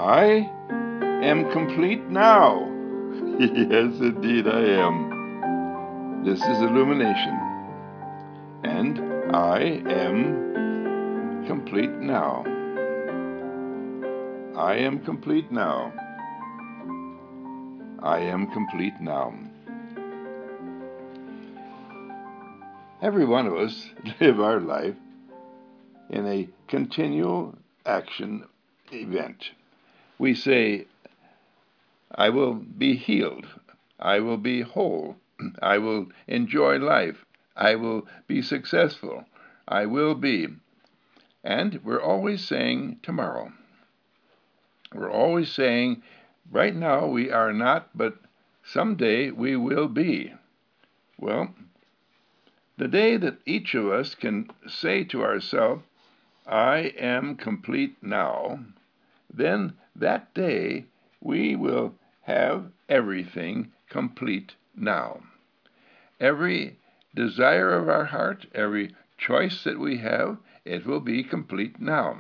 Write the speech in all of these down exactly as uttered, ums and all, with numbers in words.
I am complete now. Yes, indeed I am. This is illumination. And I am complete now. I am complete now. I am complete now. Every one of us live our life in a continual action event. We say, I will be healed. I will be whole. I will enjoy life. I will be successful. I will be. And we're always saying tomorrow. We're always saying, right now we are not, but someday we will be. Well, the day that each of us can say to ourselves, I am complete now, then that day we will have everything complete now. Every desire of our heart, every choice that we have, it will be complete now.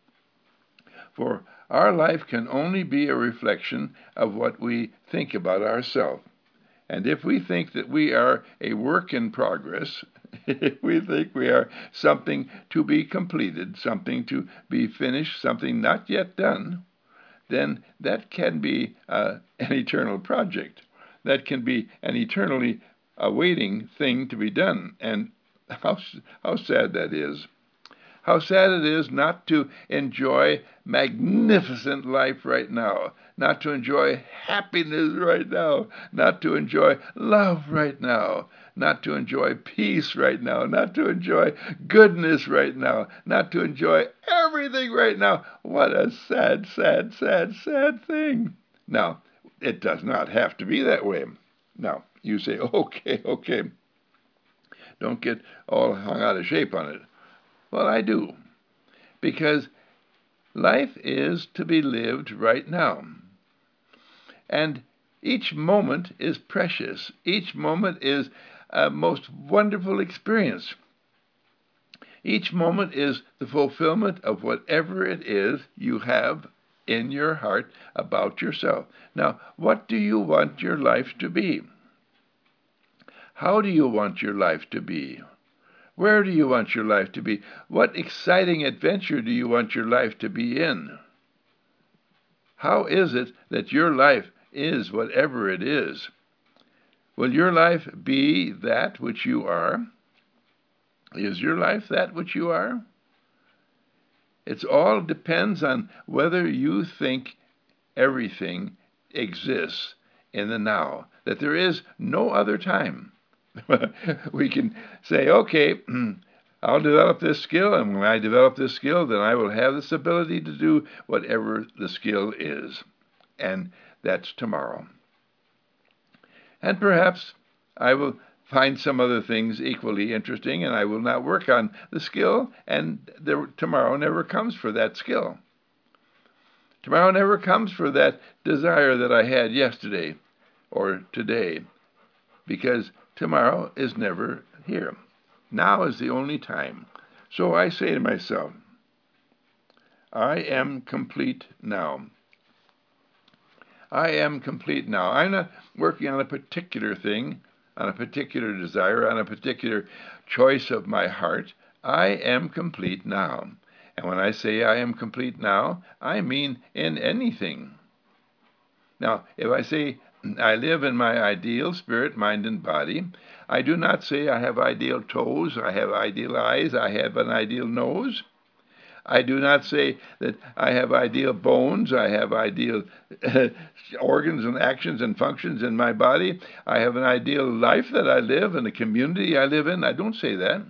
For our life can only be a reflection of what we think about ourselves. And if we think that we are a work in progress, if we think we are something to be completed, something to be finished, something not yet done, then that can be uh, an eternal project. That can be an eternally awaiting thing to be done. And how, how sad that is. How sad it is not to enjoy magnificent life right now, not to enjoy happiness right now, not to enjoy love right now, not to enjoy peace right now, not to enjoy goodness right now, not to enjoy everything right now. What a sad, sad, sad, sad thing. Now, it does not have to be that way. Now, you say, okay, okay, don't get all hung out of shape on it. Well, I do, because life is to be lived right now. And each moment is precious. Each moment is a most wonderful experience. Each moment is the fulfillment of whatever it is you have in your heart about yourself. Now, what do you want your life to be? How do you want your life to be? Where do you want your life to be? What exciting adventure do you want your life to be in? How is it that your life is whatever it is? Will your life be that which you are? Is your life that which you are? It all depends on whether you think everything exists in the now, that there is no other time. We can say, okay, I'll develop this skill, and when I develop this skill, then I will have this ability to do whatever the skill is. And that's tomorrow. And perhaps I will find some other things equally interesting, and I will not work on the skill, and there, tomorrow never comes for that skill. Tomorrow never comes for that desire that I had yesterday or today, because tomorrow is never here. Now is the only time. So I say to myself, I am complete now. I am complete now. I'm not working on a particular thing, on a particular desire, on a particular choice of my heart. I am complete now. And when I say I am complete now, I mean in anything. Now, if I say I live in my ideal spirit, mind, and body, I do not say I have ideal toes, I have ideal eyes, I have an ideal nose. I do not say that I have ideal bones, I have ideal organs and actions and functions in my body. I have an ideal life that I live and the community I live in. I don't say that.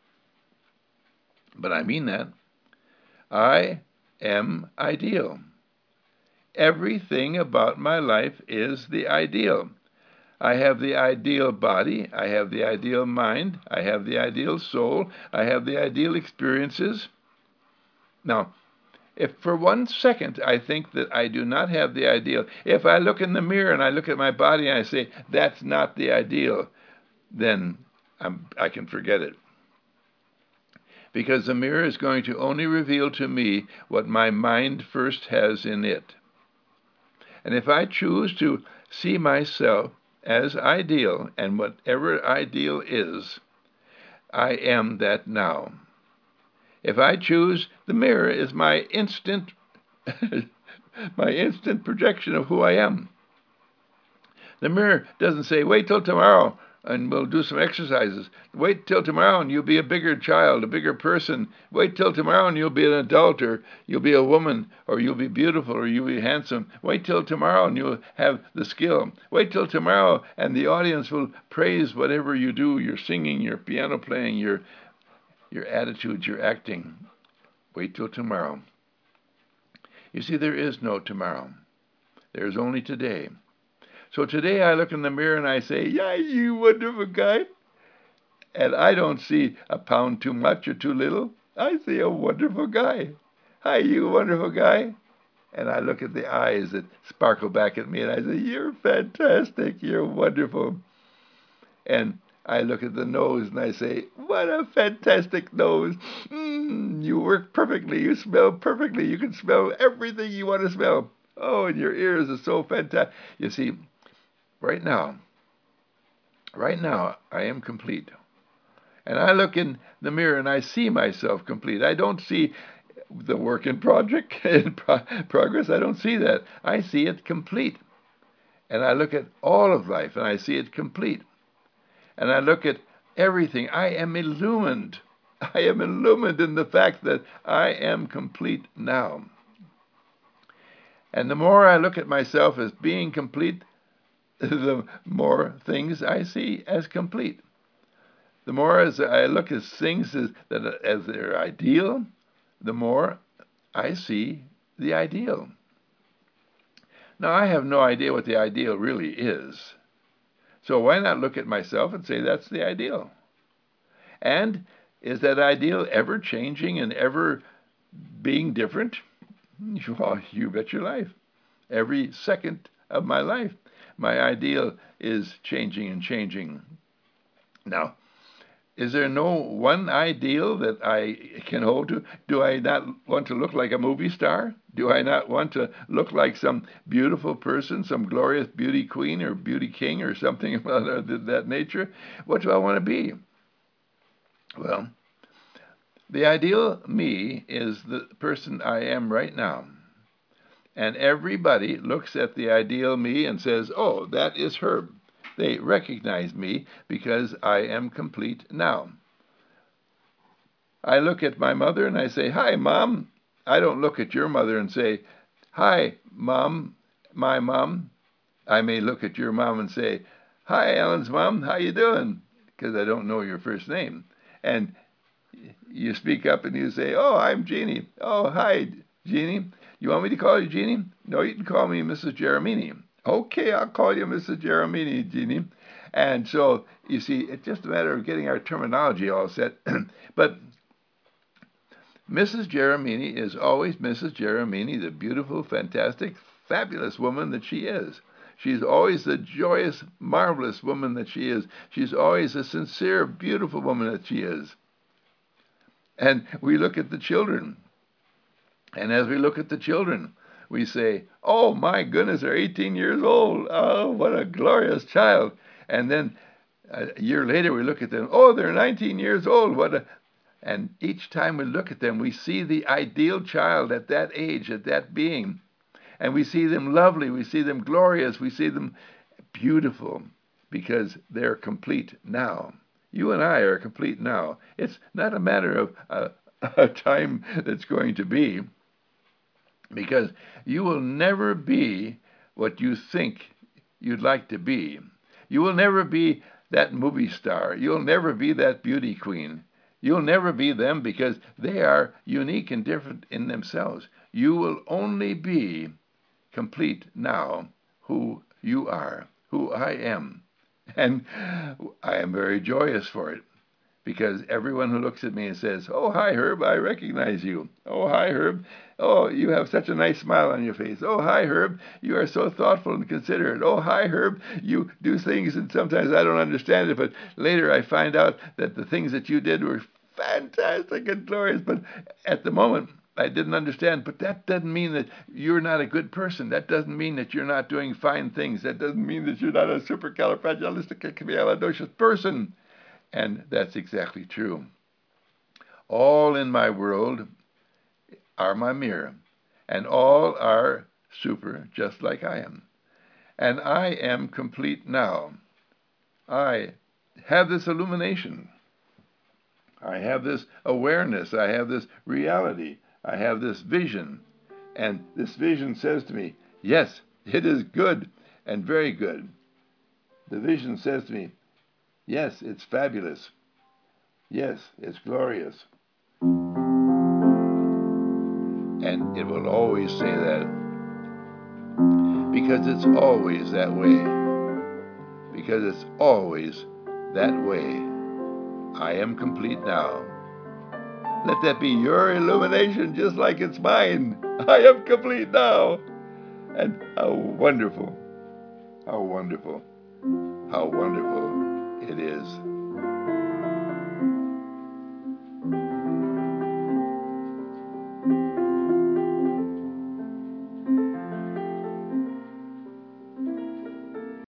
But I mean that. I am ideal. Everything about my life is the ideal. I have the ideal body, I have the ideal mind, I have the ideal soul, I have the ideal experiences. Now, if for one second I think that I do not have the ideal, if I look in the mirror and I look at my body and I say, that's not the ideal, then I'm, I can forget it. Because the mirror is going to only reveal to me what my mind first has in it. And if I choose to see myself as ideal, and whatever ideal is, I am that now. If I choose, the mirror is my instant, my instant projection of who I am. The mirror doesn't say, wait till tomorrow and we'll do some exercises. Wait till tomorrow and you'll be a bigger child, a bigger person. Wait till tomorrow and you'll be an adult, or you'll be a woman, or you'll be beautiful, or you'll be handsome. Wait till tomorrow and you'll have the skill. Wait till tomorrow and the audience will praise whatever you do, your singing, your piano playing, your, your attitudes, your acting. Wait till tomorrow. You see, there is no tomorrow. There is only today. So today I look in the mirror and I say, yeah, you wonderful guy. And I don't see a pound too much or too little. I see a wonderful guy. Hi, you wonderful guy. And I look at the eyes that sparkle back at me and I say, you're fantastic. You're wonderful. And I look at the nose and I say, what a fantastic nose. Mm, you work perfectly. You smell perfectly. You can smell everything you want to smell. Oh, and your ears are so fantastic. You see, right now, right now, I am complete. And I look in the mirror and I see myself complete. I don't see the work in project, in pro progress. I don't see that. I see it complete. And I look at all of life and I see it complete. And I look at everything. I am illumined. I am illumined in the fact that I am complete now. And the more I look at myself as being complete, the more things I see as complete. The more as I look at things as, that, as they're ideal, the more I see the ideal. Now, I have no idea what the ideal really is. So why not look at myself and say that's the ideal? And is that ideal ever changing and ever being different? Well, you bet your life. Every second of my life, my ideal is changing and changing. Now, is there no one ideal that I can hold to? Do I not want to look like a movie star? Do I not want to look like some beautiful person, some glorious beauty queen or beauty king or something of that nature? What do I want to be? Well, the ideal me is the person I am right now. And everybody looks at the ideal me and says, oh, that is Herb. They recognize me because I am complete now. I look at my mother and I say, hi, Mom. I don't look at your mother and say, hi, Mom, my mom. I may look at your mom and say, hi, Ellen's mom, how you doing? Because I don't know your first name. And you speak up and you say, oh, I'm Jeannie. Oh, hi, Jeannie. You want me to call you Jeannie? No, you can call me Missus Jeremini. Okay, I'll call you Missus Jeremini, Jeannie. And so, you see, it's just a matter of getting our terminology all set. But Missus Jeremini is always Missus Jeremini, the beautiful, fantastic, fabulous woman that she is. She's always the joyous, marvelous woman that she is. She's always the sincere, beautiful woman that she is. And we look at the children. And as we look at the children, we say, oh, my goodness, they're eighteen years old. Oh, what a glorious child. And then a year later, we look at them. Oh, they're nineteen years old. What a... And each time we look at them, we see the ideal child at that age, at that being. And we see them lovely. We see them glorious. We see them beautiful because they're complete now. You and I are complete now. It's not a matter of a, a time that's going to be, because you will never be what you think you'd like to be. You will never be that movie star. You'll never be that beauty queen. You'll never be them because they are unique and different in themselves. You will only be complete now who you are, who I am. And I am very joyous for it, because everyone who looks at me and says, oh, hi, Herb, I recognize you. Oh, hi, Herb. Oh, you have such a nice smile on your face. Oh, hi, Herb, you are so thoughtful and considerate. Oh, hi, Herb, you do things and sometimes I don't understand it, but later I find out that the things that you did were fantastic and glorious. But at the moment, I didn't understand, but that doesn't mean that you're not a good person. That doesn't mean that you're not doing fine things. That doesn't mean that you're not a supercalifragilisticexpialidocious person. And that's exactly true. All in my world are my mirror, and all are super, just like I am. And I am complete now. I have this illumination. I have this awareness. I have this reality. I have this vision. And this vision says to me, yes, it is good and very good. The vision says to me, yes, it's fabulous. Yes, it's glorious. And it will always say that because it's always that way. Because it's always that way. I am complete now. Let that be your illumination just like it's mine. I am complete now. And how wonderful, how wonderful, how wonderful it is.